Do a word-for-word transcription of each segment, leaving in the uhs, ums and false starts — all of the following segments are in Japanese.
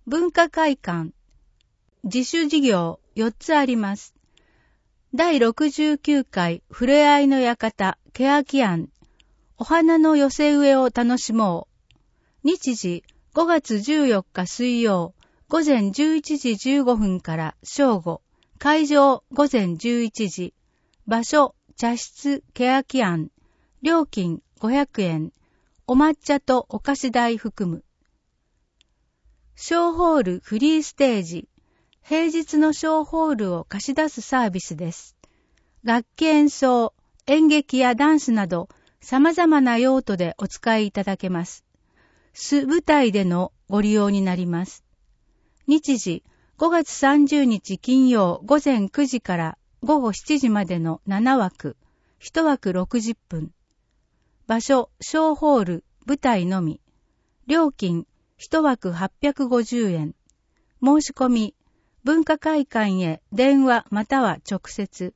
文化会館。自主事業よっつあります。だいろくじゅうきゅうかいふれあいの館ケヤキ庵。お花の寄せ植えを楽しもう。日時ごがつじゅうよっか水曜午前じゅういちじじゅうごふんから正午。会場午前じゅういちじ。場所茶室ケヤキ庵。料金ごひゃくえん。お抹茶とお菓子代含む。小ホールフリーステージ。平日の小ホールを貸し出すサービスです。楽器演奏、演劇やダンスなど様々な用途でお使いいただけます。素舞台でのご利用になります。日時ごがつさんじゅうにち金曜午前くじからごごしちじまでのななわく、いちわくろくじゅっぷん。場所小ホール舞台のみ。料金いちわくはっぴゃくごじゅうえん。申し込み文化会館へ電話または直接。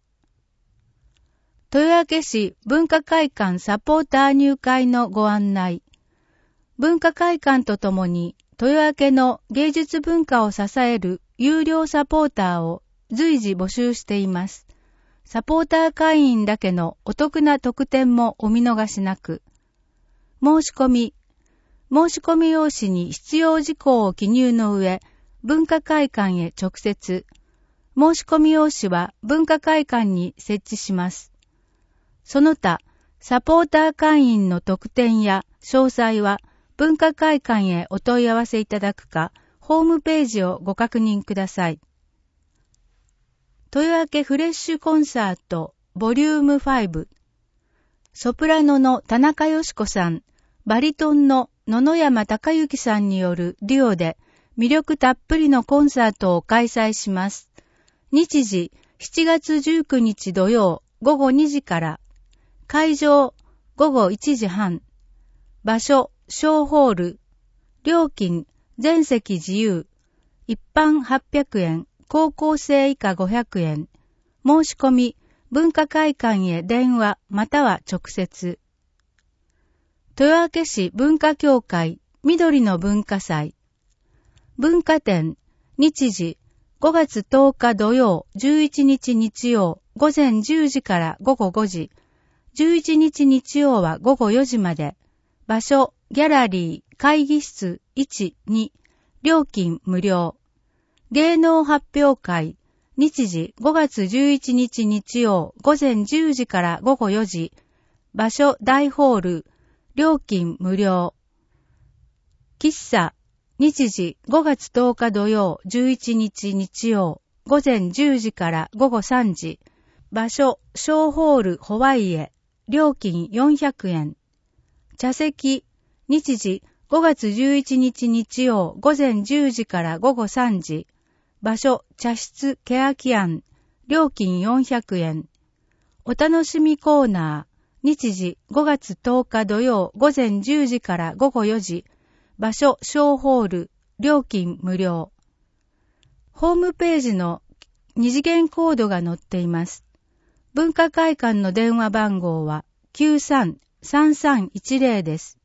豊明市文化会館サポーター入会のご案内。文化会館とともに豊明の芸術文化を支える有料サポーターを随時募集しています。サポーター会員だけのお得な特典もお見逃しなく。申し込み。申し込み用紙に必要事項を記入の上、文化会館へ直接。申し込み用紙は文化会館に設置します。その他、サポーター会員の特典や詳細は文化会館へお問い合わせいただくか、ホームページをご確認ください。豊明フレッシュコンサートボリュームご。ソプラノの田中よし子さん、バリトンの野々山隆之さんによるデュオで魅力たっぷりのコンサートを開催します。日時しちがつじゅうくにち土曜ごごにじから。会場ごごいちじはん。場所小ホール。料金全席自由。一般はっぴゃくえん。高校生以下ごひゃくえん。申し込み文化会館へ電話または直接。豊明市文化協会緑の文化祭。文化展。日時ごがつとおか土曜じゅういちにち日曜午前じゅうじからごごごじ。じゅういちにち日曜はごごよじまで。場所ギャラリー会議室いち、に。料金無料。芸能発表会。日時ごがつじゅういちにち日曜午前じゅうじからごごよじ。場所大ホール。料金無料。喫茶。日時ごがつとおか土曜じゅういちにち日曜午前じゅうじからごごさんじ。場所小ホールホワイエ。料金よんひゃくえん。茶席。日時ごがつじゅういちにち日曜午前じゅうじからごごさんじ。場所茶室ケヤキ庵。料金よんひゃくえん。お楽しみコーナー。日時ごがつとおか土曜午前じゅうじからごごよじ。場所小ホール。料金無料。ホームページの二次元コードが載っています。文化会館の電話番号はきゅうさんさんさんいちゼロです。